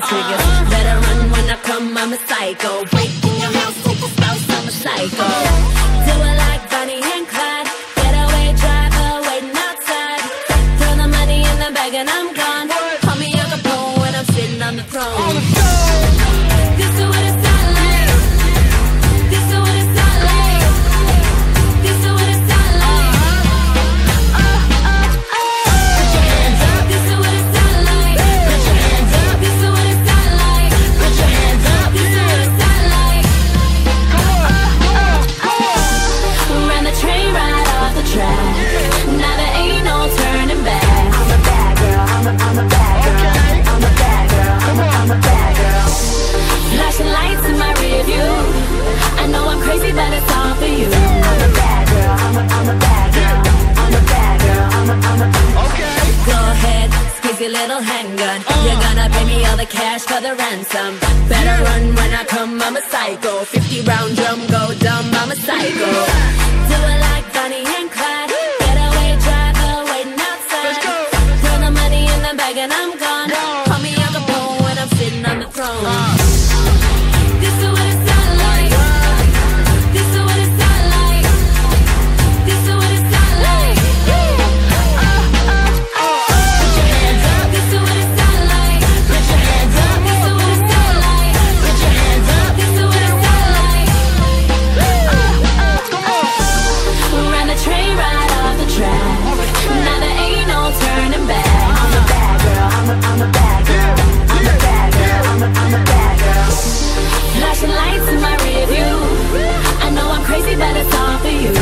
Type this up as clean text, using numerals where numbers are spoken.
gas niggas. Better run when I come, I'm a psycho. Break in your house, take your spouse, I'm a psycho. Do it like Bonnie and Clyde. Getaway driver waiting outside. Throw the money in the bag and I'm gone. Call me Al Capone when I'm sitting on the throne. This is what it's not like. This is what it's not like. This is what it's not like. Put your hands up. This is what it's not like. Put your hands up. This is what it's not like. Put your hands up. This is what it's not like. Ran the train right off the track. Now there ain't no turning back. I'm a bad girl. I'm a bad girl. I'm a bad girl. I'm a bad girl. Flashing lights in my rear view. I know I'm crazy, but it's all for you. I'm a bad girl. I'm a bad girl. I'm a bad girl. I'm a okay. Go ahead, squeeze your little handgun. You're gonna pay me all the cash for the ransom. Better run when I come, I'm a psycho. 50 round drum, go dumb, I'm a psycho. Do it like Bonnie and Clyde. Getaway driver waiting outside. Throw the money in the bag and I'm gone. Call me Al Capone when I'm sitting on the throne. This is what it's not like. This is what it's not like. This is what it's not like. Put your hands up. This is what it's not like. Put your hands up. This is what it's not like. Put your hands up. This is what it's not like. Ran the train right off the track. Now there ain't no turning back. I'm a bad girl. I'm a bad girl. I'm a bad girl. I'm a bad girl. Flashing lights in my rear view. I know I'm crazy, but it's all for you.